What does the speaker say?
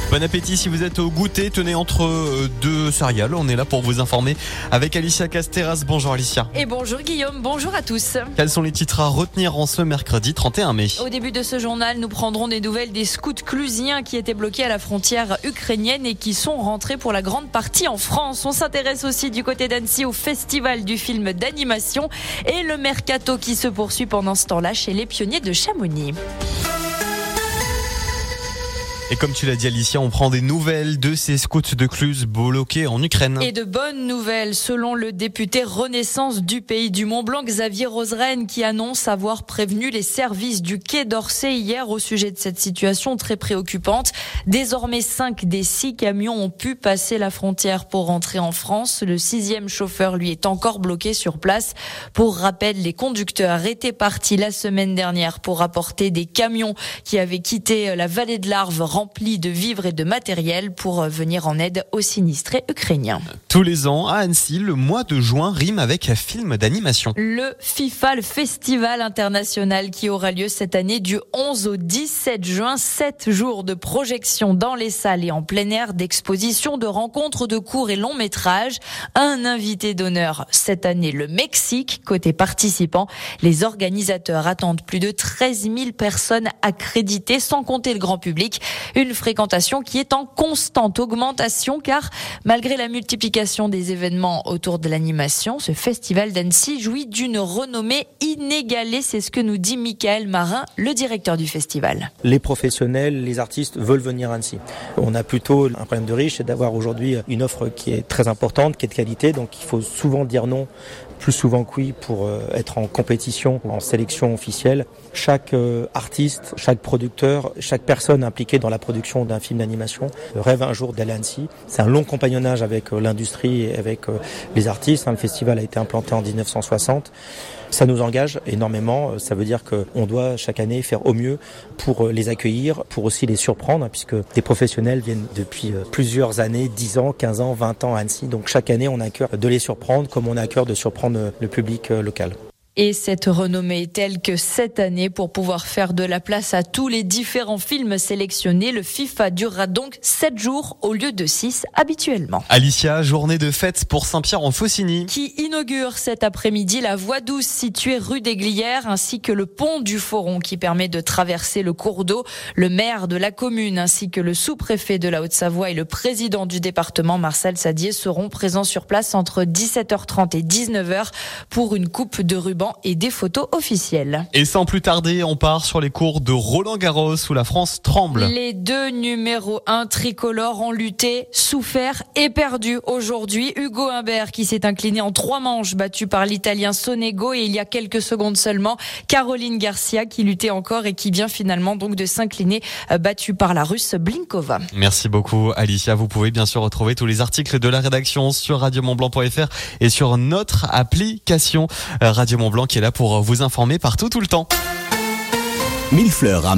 Bon appétit si vous êtes au goûter, tenez entre deux céréales. On est là pour vous informer avec Alicia Casteras. Bonjour Alicia. Et bonjour Guillaume, bonjour à tous. Quels sont les titres à retenir en ce mercredi 31 mai? Au début de ce journal, nous prendrons des nouvelles des scouts clusiens qui étaient bloqués à la frontière ukrainienne et qui sont rentrés pour la grande partie en France. On s'intéresse aussi du côté d'Annecy au festival du film d'animation et le mercato qui se poursuit pendant ce temps-là chez les pionniers de Chamonix. Et comme tu l'as dit Alicia, on prend des nouvelles de ces scouts de Cluse bloqués en Ukraine. Et de bonnes nouvelles selon le député Renaissance du Pays du Mont-Blanc, Xavier Roseraine, qui annonce avoir prévenu les services du Quai d'Orsay hier au sujet de cette situation très préoccupante. Désormais, 5 des 6 camions ont pu passer la frontière pour rentrer en France. Le 6e chauffeur, lui, est encore bloqué sur place. Pour rappel, les conducteurs étaient partis la semaine dernière pour apporter des camions qui avaient quitté la vallée de l'Arve rempli de vivres et de matériel pour venir en aide aux sinistrés ukrainiens. Tous les ans, à Annecy, le mois de juin rime avec un film d'animation. Le FIFA, le Festival international qui aura lieu cette année du 11 au 17 juin. 7 jours de projection dans les salles et en plein air, d'expositions, de rencontres, de courts et longs métrages. Un invité d'honneur cette année, le Mexique. Côté participants, les organisateurs attendent plus de 13 000 personnes accréditées, sans compter le grand public. Une fréquentation qui est en constante augmentation car malgré la multiplication des événements autour de l'animation, ce festival d'Annecy jouit d'une renommée inégalée. C'est ce que nous dit Michael Marin, le directeur du festival. Les professionnels, les artistes veulent venir à Annecy. On a plutôt un problème de riche, c'est d'avoir aujourd'hui une offre qui est très importante, qui est de qualité, donc il faut souvent dire non, plus souvent que oui, pour être en compétition, en sélection officielle. Chaque artiste, chaque producteur, chaque personne impliquée dans la production d'un film d'animation rêve un jour d'aller à Annecy. C'est un long compagnonnage avec l'industrie et avec les artistes. Le festival a été implanté en 1960. Ça nous engage énormément. Ça veut dire qu'on doit chaque année faire au mieux pour les accueillir, pour aussi les surprendre, puisque des professionnels viennent depuis plusieurs années, 10 ans, 15 ans, 20 ans à Annecy. Donc chaque année, on a à cœur de les surprendre comme on a à cœur de surprendre le public local. Et cette renommée est telle que cette année, pour pouvoir faire de la place à tous les différents films sélectionnés, le FIFA durera donc 7 jours au lieu de 6 habituellement. Alicia, journée de fête pour Saint-Pierre-en-Faucigny, qui inaugure cet après-midi la voie douce située rue des Glières ainsi que le pont du Foron qui permet de traverser le cours d'eau. Le maire de la commune ainsi que le sous-préfet de la Haute-Savoie et le président du département, Marcel Sadier, seront présents sur place entre 17h30 et 19h pour une coupe de ruban et des photos officielles. Et sans plus tarder, on part sur les cours de Roland-Garros où la France tremble. Les 2 numéros 1 tricolores ont lutté, souffert et perdu aujourd'hui. Hugo Humbert qui s'est incliné en 3 manches, battu par l'Italien Sonego, et il y a quelques secondes seulement, Caroline Garcia qui luttait encore et qui vient finalement donc de s'incliner, battue par la Russe Blinkova. Merci beaucoup Alicia. Vous pouvez bien sûr retrouver tous les articles de la rédaction sur radiomontblanc.fr et sur notre application Radio Mont-Blanc qui est là pour vous informer partout tout le temps. Millefleurs.